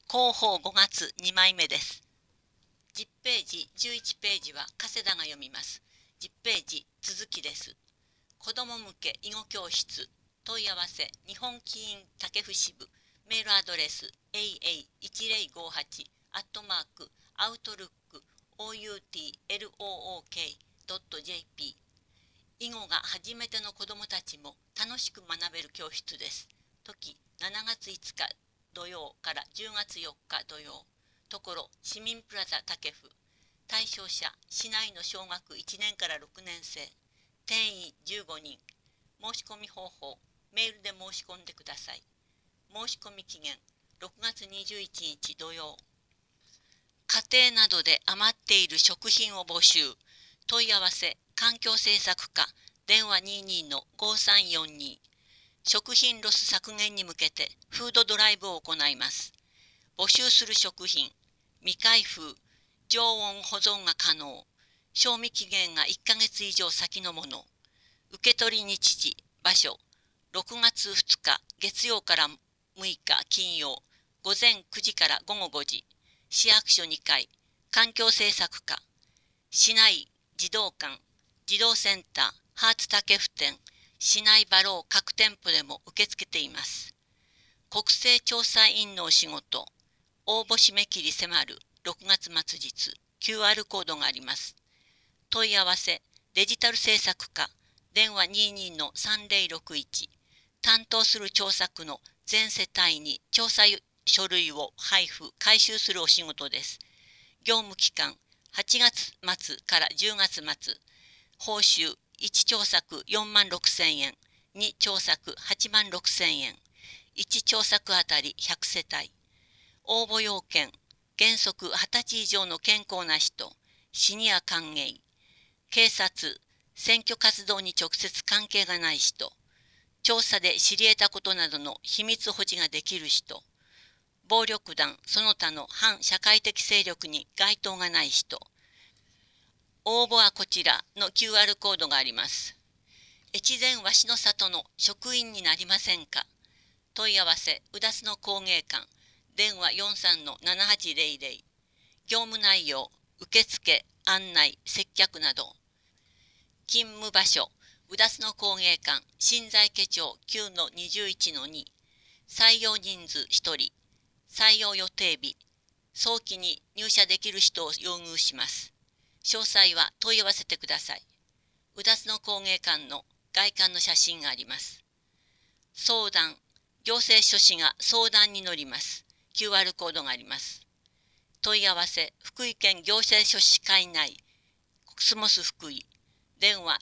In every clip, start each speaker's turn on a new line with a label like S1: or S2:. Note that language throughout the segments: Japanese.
S1: 広報5月2枚目です。10ページ、11ページは加世田が読みます。10ページ、続きです。子ども向け囲碁教室、問い合わせ、日本棋院武府支部、メールアドレス、aa1058-outlook.outlook.jp。囲碁が初めての子どもたちも楽しく学べる教室です。時7月5日土曜から10月4日土曜。ところ市民プラザ武府。対象者市内の小学1年から6年生。定員15人。申し込み方法メールで申し込んでください。申し込み期限6月21日土曜。家庭などで余っている食品を募集。問い合わせ環境政策課電話22-5342。食品ロス削減に向けてフードドライブを行います。募集する食品未開封、常温保存が可能、賞味期限が1ヶ月以上先のもの。受取日時場所6月2日月曜から6日金曜午前9時から午後5時。市役所2階環境政策課。市内児童館、児童センター、ハーツ武府店、市内バロー各店舗でも受け付けています。国勢調査員のお仕事、応募締め切り迫る6月末日、QR コードがあります。問い合わせ、デジタル政策課、電話22-3061。担当する調査区の全世帯に調査書類を配布、回収するお仕事です。業務期間、8月末から10月末。報酬、1調査区46,000円、2調査区86,000円、1調査区あたり100世帯。応募要件、原則20歳以上の健康な人、シニア歓迎、警察、選挙活動に直接関係がない人、調査で知り得たことなどの秘密保持ができる人、暴力団その他の反社会的勢力に該当がない人。応募はこちらの QR コードがあります。越前鷲の里の職員になりませんか。問い合わせ、うだすの工芸館、電話43-7800。業務内容、受付、案内、接客など。勤務場所、うだすの工芸館、新在家町9-21-2。採用人数1人。採用予定日。早期に入社できる人を優遇します。詳細は問い合わせてください。うだすの工芸館の外観の写真があります。相談、行政書士が相談に乗ります。QR コードがあります。問い合わせ、福井県行政書士会内、コスモス福井、電話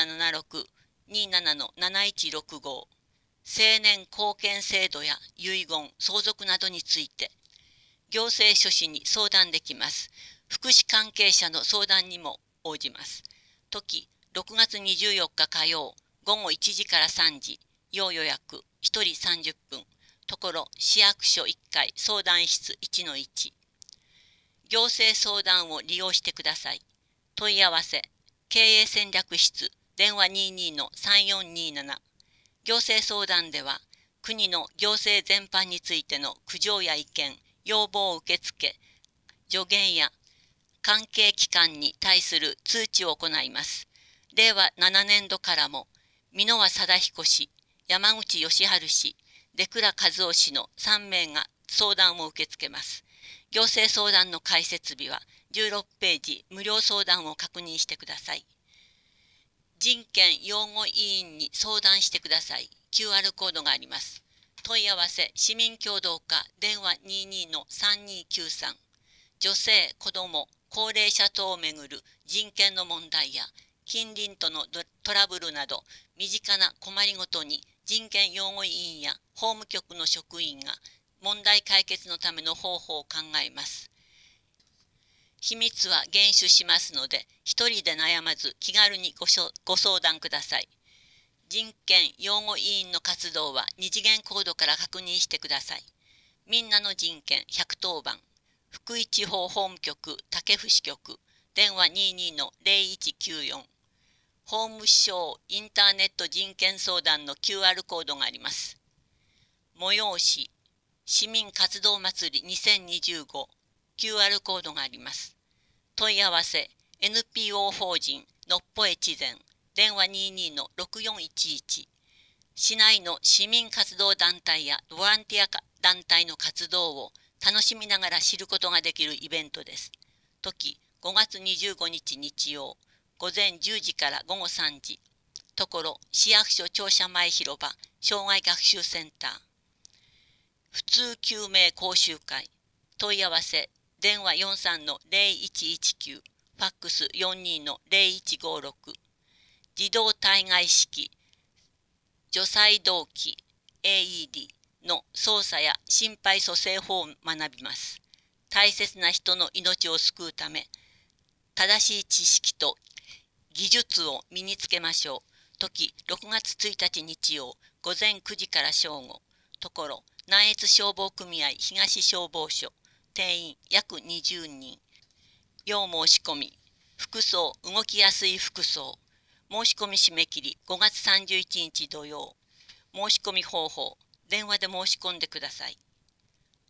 S1: 0776-27-7165。青年貢献制度や遺言、相続などについて、行政書士に相談できます。福祉関係者の相談にも応じます。時、6月24日火曜、午後1時から3時、要予約、1人30分。ところ、市役所1階、相談室 1-1。行政相談を利用してください。問い合わせ、経営戦略室、電話22-3427。行政相談では、国の行政全般についての苦情や意見、要望を受け付け、助言や関係機関に対する通知を行います。令和7年度からも、箕輪貞彦氏、山口義治氏、出倉和夫氏の3名が相談を受け付けます。行政相談の開設日は16ページ無料相談を確認してください。人権擁護委員に相談してください。QR コードがあります。問い合わせ、市民協働課、電話22-3293。女性、子ども、高齢者等をめぐる人権の問題や近隣とのトラブルなど身近な困りごとに人権擁護委員や法務局の職員が問題解決のための方法を考えます。秘密は厳守しますので、一人で悩まず気軽にご相談ください。人権擁護委員の活動は二次元コードから確認してください。みんなの人権110番。福井地方法務局武府支局、電話22-0194。法務省インターネット人権相談の QR コードがあります。催し、 市民活動祭り2025 QR コードがあります。問い合わせ NPO 法人のっぽえちぜん電話22-6411市内の市民活動団体やボランティア団体の活動を楽しみながら知ることができるイベントです。時5月25日日曜午前10時から午後3時。ところ市役所庁舎前広場障害学習センター。普通救命講習会。問い合わせ電話43-0119ファックス42-0156自動体外式除細動器 AED の操作や心肺蘇生法を学びます。大切な人の命を救うため正しい知識と技術を身につけましょう。時6月1日日曜午前9時から正午。ところ南越消防組合東消防署定員約20人。要申し込み服装動きやすい服装。申し込み締め切り5月31日土曜。申し込み方法電話で申し込んでください。